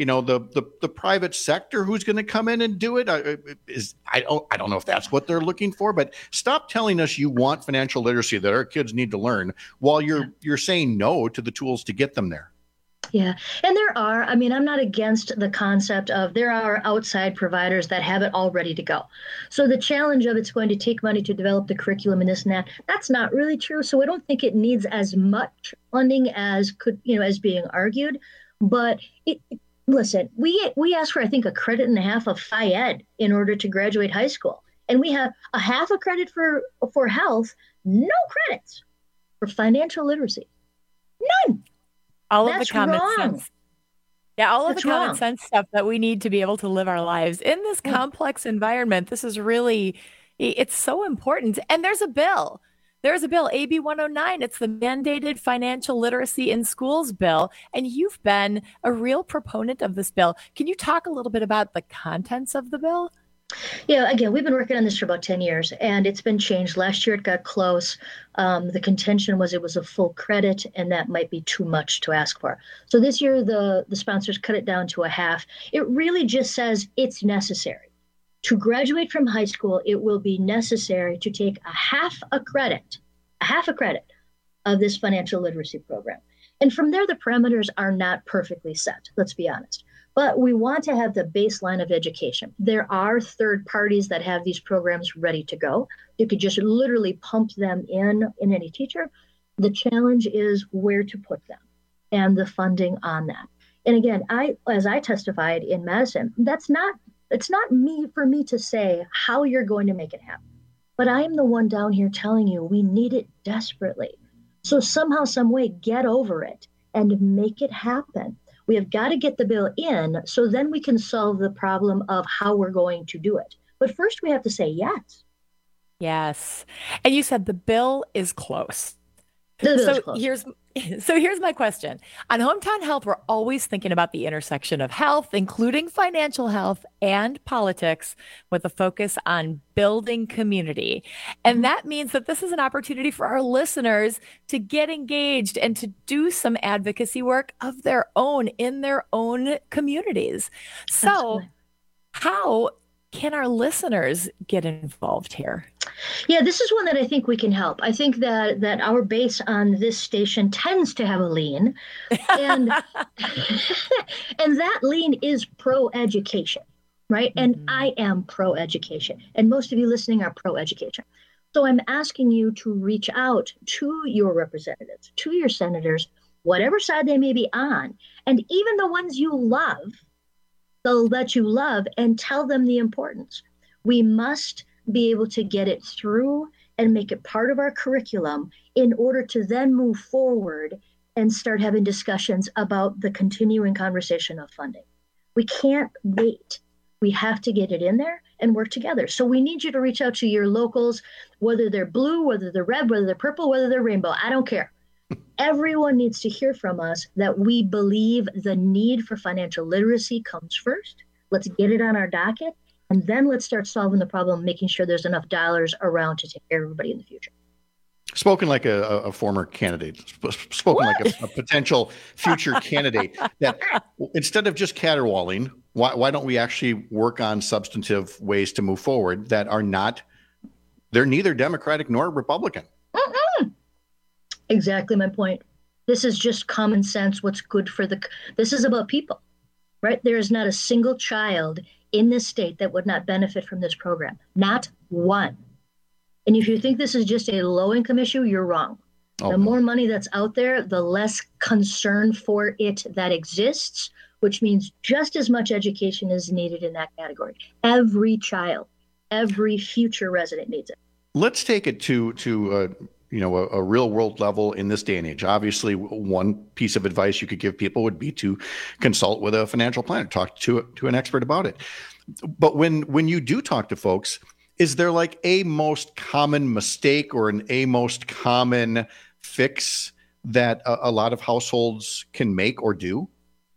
the private sector who's going to come in and do it. I don't know if that's what they're looking for, but stop telling us you want financial literacy that our kids need to learn while you're saying no to the tools to get them there. Yeah. And I'm not against the concept of there are outside providers that have it all ready to go. So the challenge of it's going to take money to develop the curriculum and this and that's not really true. So I don't think it needs as much funding as as being argued, but listen, we asked for, I think, a credit and a half of Phi-Ed in order to graduate high school. And we have a half a credit for health, no credits for financial literacy. None. All of the common sense. Yeah, all of the common sense stuff that we need to be able to live our lives in this complex environment. This is really, it's so important. And there's a bill. There's a bill, AB 109. It's the mandated financial literacy in schools bill. And you've been a real proponent of this bill. Can you talk a little bit about the contents of the bill? Yeah, again, we've been working on this for about 10 years, and it's been changed. Last year, it got close. The contention was it was a full credit, and that might be too much to ask for. So this year, the sponsors cut it down to a half. It really just says it's necessary. To graduate from high school, it will be necessary to take a half a credit of this financial literacy program. And from there, the parameters are not perfectly set, let's be honest. But we want to have the baseline of education. There are third parties that have these programs ready to go. You could just literally pump them in any teacher. The challenge is where to put them and the funding on that. And again, as I testified in Madison, it's not for me to say how you're going to make it happen. But I am the one down here telling you we need it desperately. So somehow, some way, get over it and make it happen. We have got to get the bill in so then we can solve the problem of how we're going to do it. But first, we have to say yes. Yes. And you said the bill is close. So here's my question. On Hometown Health, we're always thinking about the intersection of health, including financial health and politics, with a focus on building community. And that means that this is an opportunity for our listeners to get engaged and to do some advocacy work of their own in their own communities. So Absolutely. How can our listeners get involved here? Yeah, this is one that I think we can help. I think that our base on this station tends to have a lean, and and that lean is pro-education, right? Mm-hmm. And I am pro-education, and most of you listening are pro-education. So I'm asking you to reach out to your representatives, to your senators, whatever side they may be on, and even the ones you love, they'll let you love, and tell them the importance. We must be able to get it through and make it part of our curriculum in order to then move forward and start having discussions about the continuing conversation of funding. We can't wait. We have to get it in there and work together. So we need you to reach out to your locals, whether they're blue, whether they're red, whether they're purple, whether they're rainbow. I don't care. Everyone needs to hear from us that we believe the need for financial literacy comes first. Let's get it on our docket. And then let's start solving the problem, making sure there's enough dollars around to take care of everybody in the future. Spoken like a former candidate, spoken like a potential future candidate, that instead of just caterwauling, why don't we actually work on substantive ways to move forward that are not, they're neither Democratic nor Republican. Mm-mm. Exactly my point. This is just common sense. What's good for this is about people, right? There is not a single child in this state that would not benefit from this program. Not one. And if you think this is just a low-income issue, you're wrong. The more money that's out there, the less concern for it that exists, which means just as much education is needed in that category. Every child, every future resident needs it. Let's take it to a real world level in this day and age. Obviously, one piece of advice you could give people would be to consult with a financial planner, talk to an expert about it. But when you do talk to folks, is there like a most common mistake or a most common fix that a lot of households can make or do?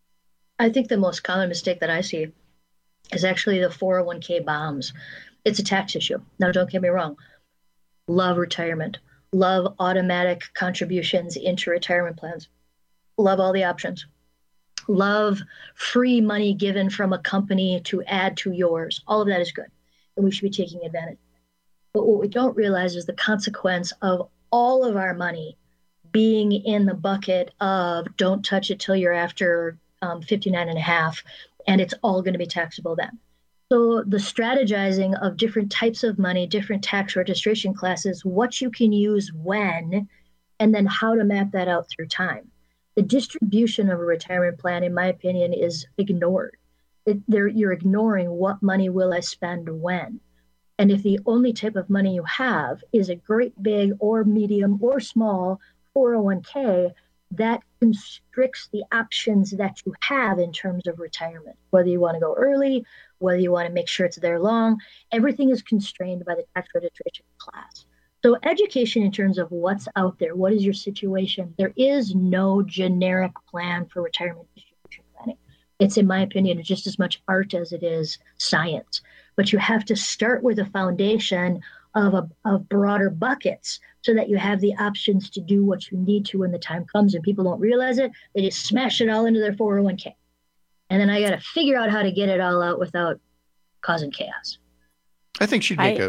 I think the most common mistake that I see is actually the 401k bombs. It's a tax issue. Now, don't get me wrong. Love retirement. Love automatic contributions into retirement plans. Love all the options. Love free money given from a company to add to yours. All of that is good, and we should be taking advantage. But what we don't realize is the consequence of all of our money being in the bucket of don't touch it till you're after 59 and a half, and it's all going to be taxable then. So the strategizing of different types of money, different tax registration classes, what you can use when, and then how to map that out through time. The distribution of a retirement plan, in my opinion, is ignored. You're ignoring what money will I spend when. And if the only type of money you have is a great big or medium or small 401k, that constricts the options that you have in terms of retirement, whether you want to go early, whether you want to make sure it's there long. Everything is constrained by the tax registration class. So education in terms of what's out there, what is your situation? There is no generic plan for retirement distribution planning. It's, in my opinion, just as much art as it is science. But you have to start with a foundation of broader buckets so that you have the options to do what you need to when the time comes, and people don't realize it. They just smash it all into their 401k. And then I got to figure out how to get it all out without causing chaos. I think she'd make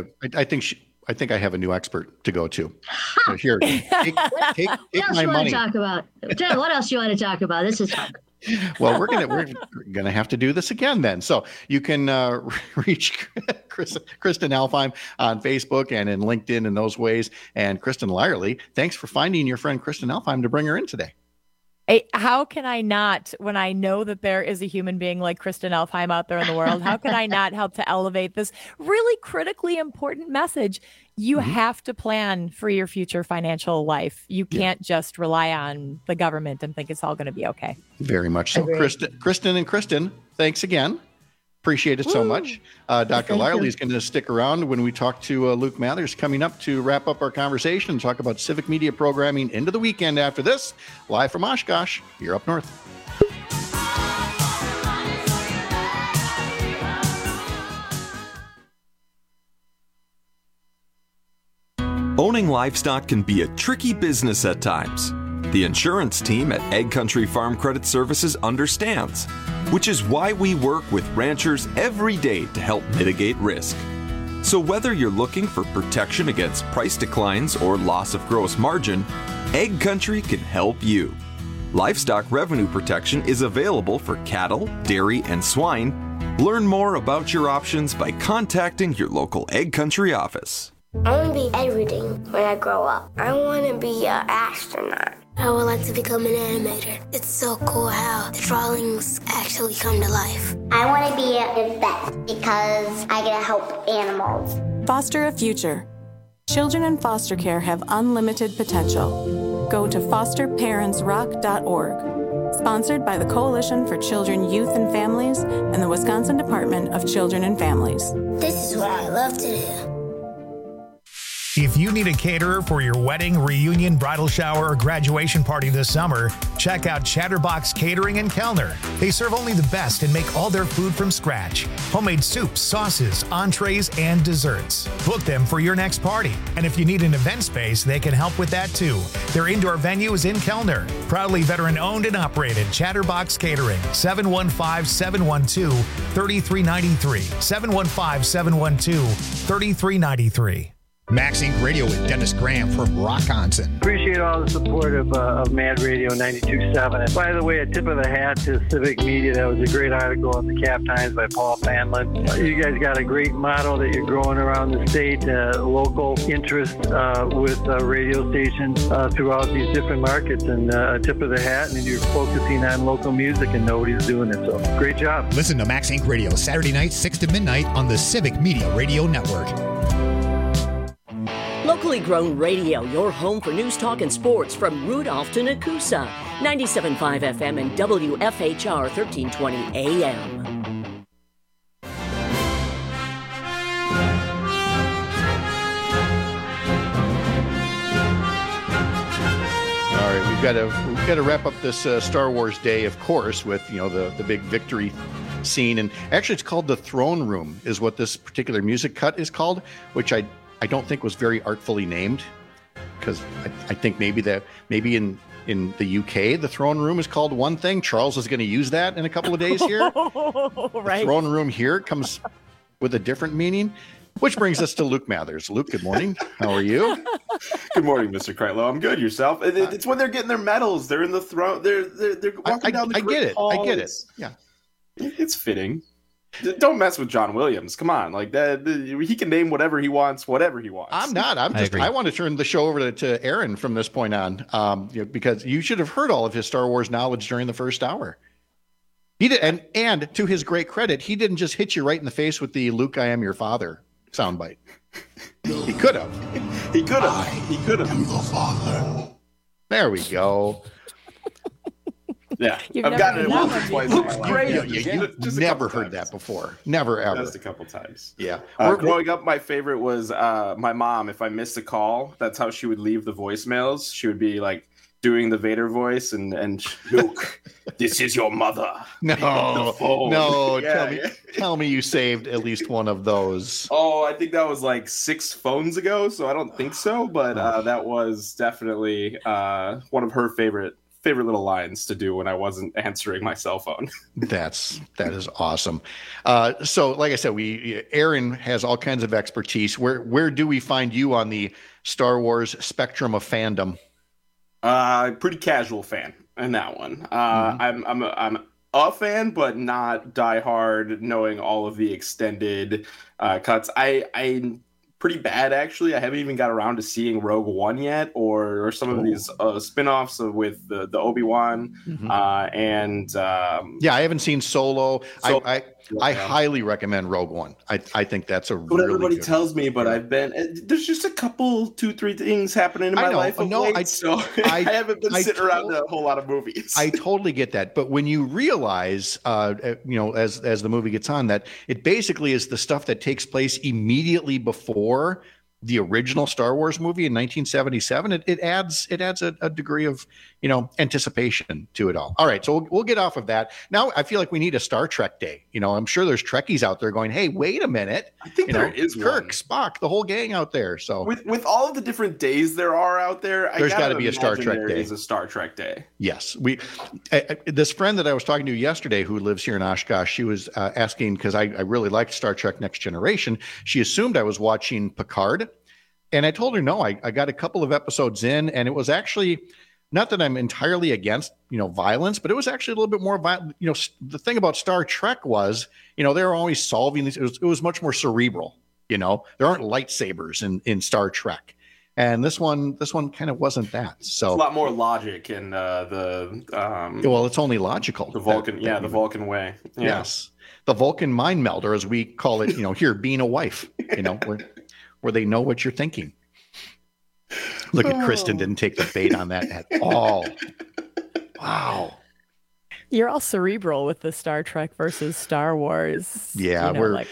I think I have a new expert to go to. So here, take what else my you want money. to talk about? What else do you want to talk about? This is fun. Well, we're gonna have to do this again then. So you can reach Kristen Alfheim on Facebook and in LinkedIn in those ways. And Kristen Lyerly, thanks for finding your friend Kristen Alfheim to bring her in today. Hey, how can I not, when I know that there is a human being like Kristen Alfheim out there in the world, how can I not help to elevate this really critically important message? You have to plan for your future financial life. You can't just rely on the government and think it's all going to be okay. Very much so. Kristen, thanks again. Appreciate it so much. Dr. Lyerly is going to stick around when we talk to Luke Mathers coming up to wrap up our conversation and talk about civic media programming into the weekend after this. Live from Oshkosh, here up north. Owning livestock can be a tricky business at times. The insurance team at Egg Country Farm Credit Services understands, which is why we work with ranchers every day to help mitigate risk. So whether you're looking for protection against price declines or loss of gross margin, Egg Country can help you. Livestock revenue protection is available for cattle, dairy, and swine. Learn more about your options by contacting your local Egg Country office. I want to be everything when I grow up. I want to be an astronaut. I would like to become an animator. It's so cool how the drawings actually come to life. I want to be a vet because I get to help animals. Foster a future. Children in foster care have unlimited potential. Go to fosterparentsrock.org. Sponsored by the Coalition for Children, Youth, and Families and the Wisconsin Department of Children and Families. This is what I love to do. If you need a caterer for your wedding, reunion, bridal shower, or graduation party this summer, check out Chatterbox Catering in Kellner. They serve only the best and make all their food from scratch. Homemade soups, sauces, entrees, and desserts. Book them for your next party. And if you need an event space, they can help with that too. Their indoor venue is in Kellner. Proudly veteran-owned and operated, Chatterbox Catering, 715-712-3393. 715-712-3393. Max Inc. Radio with Dennis Graham from Rockonson. Appreciate all the support of Mad Radio 92.7. By the way, a tip of the hat to Civic Media. That was a great article in the Cap Times by Paul Fanlin. You guys got a great model that you're growing around the state, local interest with radio stations throughout these different markets. And a tip of the hat, and you're focusing on local music and nobody's doing it. So great job. Listen to Max Inc. Radio Saturday night, 6 to midnight on the Civic Media Radio Network. Locally grown radio, your home for news, talk, and sports from Rudolph to Nakusa. 97.5 FM and WFHR 1320 AM. All right, we've got to wrap up this Star Wars Day, of course, with the big victory scene. And actually, it's called the Throne Room, is what this particular music cut is called, which I don't think was very artfully named, because I think maybe in the UK, the throne room is called one thing. Charles is going to use that in a couple of days here. Right. The throne room here comes with a different meaning, which brings us to Luke Mathers. Luke, good morning. How are you? Good morning, Mr. Kreitlow. I'm good. Yourself? It's when they're getting their medals. They're in the throne. They're walking down the great hall. I get it. Yeah, it's fitting. Don't mess with John Williams. Come on, like that. He can name whatever he wants. I'm not. I want to turn the show over to Aaron from this point on, because you should have heard all of his Star Wars knowledge during the first hour. He did, and to his great credit, he didn't just hit you right in the face with the "Luke, I am your father" soundbite. He could have. He could have. He could have. I'm your father. There we go. Yeah, I've gotten it once or twice. You've never heard that before. Never, ever. Just a couple times. Yeah. Growing up, my favorite was my mom. If I missed a call, that's how she would leave the voicemails. She would be like doing the Vader voice and Luke, this is your mother. No. Tell me you saved at least one of those. Oh, I think that was like 6 phones ago, so I don't think so. But that was definitely one of her favorite little lines to do when I wasn't answering my cell phone. That is awesome. So like I said, Aaron has all kinds of expertise. Where do we find you on the Star Wars spectrum of fandom? Pretty casual fan in that one. I'm a fan, but not diehard, knowing all of the extended cuts. I pretty bad, actually. I haven't even got around to seeing Rogue One yet, or some of these spin-offs with the Obi-Wan. And I haven't seen Solo. I highly recommend Rogue One. I think that's a what really everybody good tells me, but there's just a couple, 2-3 things happening in my life. I haven't been sitting around a whole lot of movies. I totally get that, but when you realize, as the movie gets on, that it basically is the stuff that takes place immediately before the original Star Wars movie in 1977, it adds a degree of anticipation to it all. All right, so we'll get off of that. Now I feel like we need a Star Trek day. I'm sure there's Trekkies out there going, "Hey, wait a minute!" I think there is Kirk, Spock, the whole gang out there. So with all of the different days there are out there, there's got to be a Star Trek day. There is a Star Trek day. Yes, this friend that I was talking to yesterday, who lives here in Oshkosh, she was asking, because I really liked Star Trek Next Generation. She assumed I was watching Picard. And I told her, no, I got a couple of episodes in, and it was actually, not that I'm entirely against, violence, but it was actually a little bit more violent. The thing about Star Trek was, they were always solving these. It was much more cerebral. There aren't lightsabers in Star Trek. And this one kind of wasn't that. So it's a lot more logic and well, it's only logical. The Vulcan, the Vulcan way. Yeah. Yes. The Vulcan mind melder, as we call it, here, being a wife, where they know what you're thinking. Look at Kristen, didn't take the bait on that at all. Wow. You're all cerebral with the Star Trek versus Star Wars. Yeah,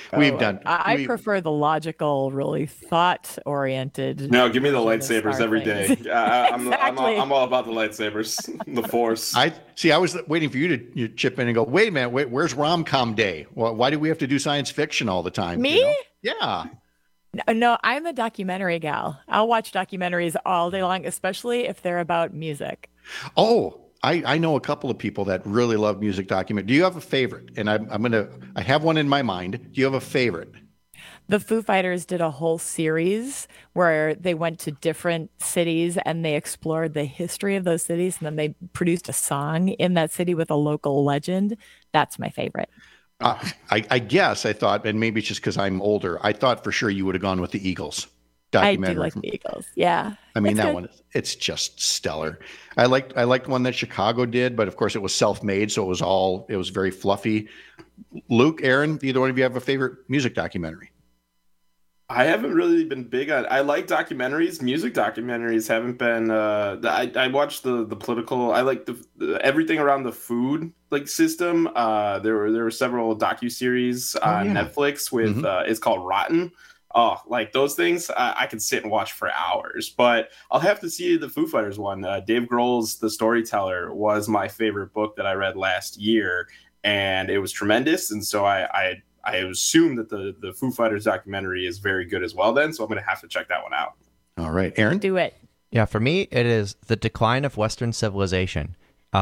I prefer the logical, really thought-oriented. No, give me the lightsabers every day. I'm all about the lightsabers, the Force. I was waiting for you to chip in and go, wait a minute, where's rom-com day? Why do we have to do science fiction all the time? Me? Yeah. No, I'm a documentary gal. I'll watch documentaries all day long, especially if they're about music. Oh, I know a couple of people that really love music documentary. Do you have a favorite? And I have one in my mind. Do you have a favorite? The Foo Fighters did a whole series where they went to different cities and they explored the history of those cities, and then they produced a song in that city with a local legend. That's my favorite. I guess I thought, and maybe it's just because I'm older, I thought for sure you would have gone with the Eagles documentary. I do like the Eagles. Yeah. I mean, that one, it's just stellar. I liked one that Chicago did, but of course it was self-made. So it was very fluffy. Luke, Aaron, either one of you have a favorite music documentary? I haven't really been big on. I like documentaries. Music documentaries haven't been. I watched the political. I like the everything around the food system. There were several docuseries on Netflix with. It's called Rotten. Oh, like those things, I could sit and watch for hours. But I'll have to see the Foo Fighters one. Dave Grohl's The Storyteller was my favorite book that I read last year, and it was tremendous. And so I assume that the Foo Fighters documentary is very good as well then, so I'm going to have to check that one out. All right, Aaron? Do it. Yeah, for me, it is The Decline of Western Civilization.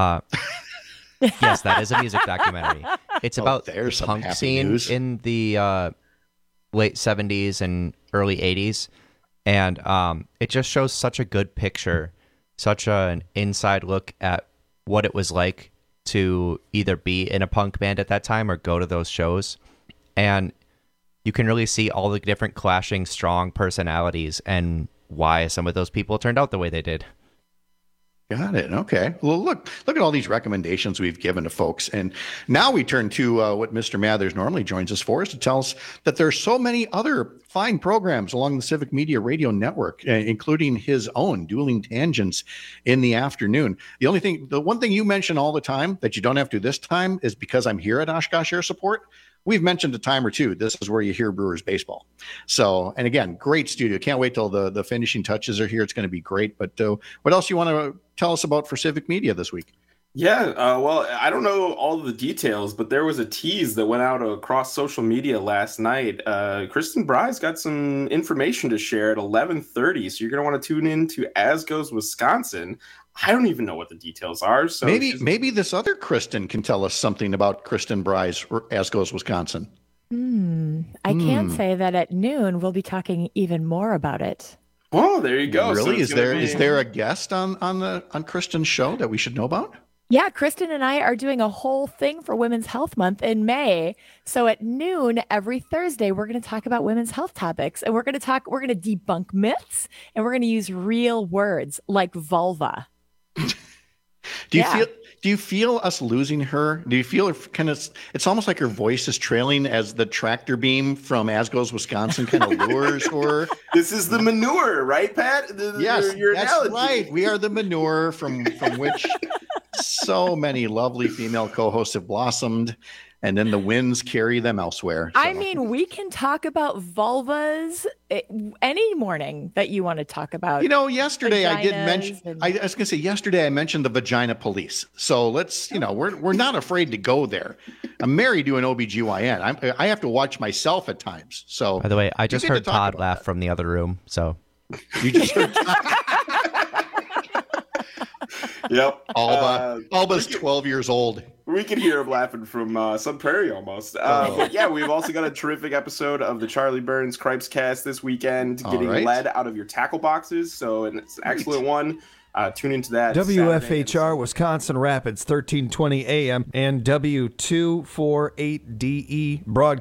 Yes, that is a music documentary. It's about the punk scene in the late 70s and early 80s, and it just shows such a good picture, such an inside look at what it was like to either be in a punk band at that time or go to those shows. And you can really see all the different clashing, strong personalities and why some of those people turned out the way they did. Got it. Okay. Well, look at all these recommendations we've given to folks. And now we turn to what Mr. Mathers normally joins us for, is to tell us that there's so many other fine programs along the Civic Media Radio Network, including his own Dueling Tangents in the afternoon. The one thing you mention all the time that you don't have to this time is because I'm here at Oshkosh Air Support. We've mentioned a time or two, this is where you hear Brewers baseball. So, and again, great studio. Can't wait till the finishing touches are here. It's going to be great. But what else you want to tell us about for Civic Media this week? Yeah, well, I don't know all of the details, but there was a tease that went out across social media last night. Kristen Bry's got some information to share at 11:30, so you're going to want to tune in to As Goes Wisconsin. I don't even know what the details are. So maybe this other Kristen can tell us something about Kristen Bry's As Goes Wisconsin. I can say that at noon we'll be talking even more about it. Oh, there you go. Really? So is there a guest on Kristen's show that we should know about? Yeah, Kristen and I are doing a whole thing for Women's Health Month in May. So at noon every Thursday, we're going to talk about women's health topics, and we're going to debunk myths, and we're going to use real words like vulva. Do you feel us losing her? Do you feel kind of? It's almost like her voice is trailing as the tractor beam from As Goes Wisconsin kind of lures her. This is the manure, right, Pat? Yes, your that's analogy. right. We are the manure from which so many lovely female co-hosts have blossomed, and then the winds carry them elsewhere. So. I mean, we can talk about vulvas any morning that you want to talk about. Yesterday I did mention, I was going to say, yesterday I mentioned the vagina police. So let's, we're not afraid to go there. I'm married to an OBGYN. I have to watch myself at times. So, by the way, I just heard Todd laugh from the other room. So you just heard Yep. Alba's 12 years old. We can hear him laughing from Sun Prairie almost. But yeah, we've also got a terrific episode of the Charlie Burns Cripes Cast this weekend, getting lead out of your tackle boxes. So it's an excellent one. Tune into that. WFHR Wisconsin Rapids, 1320 AM and W248DE broadcast.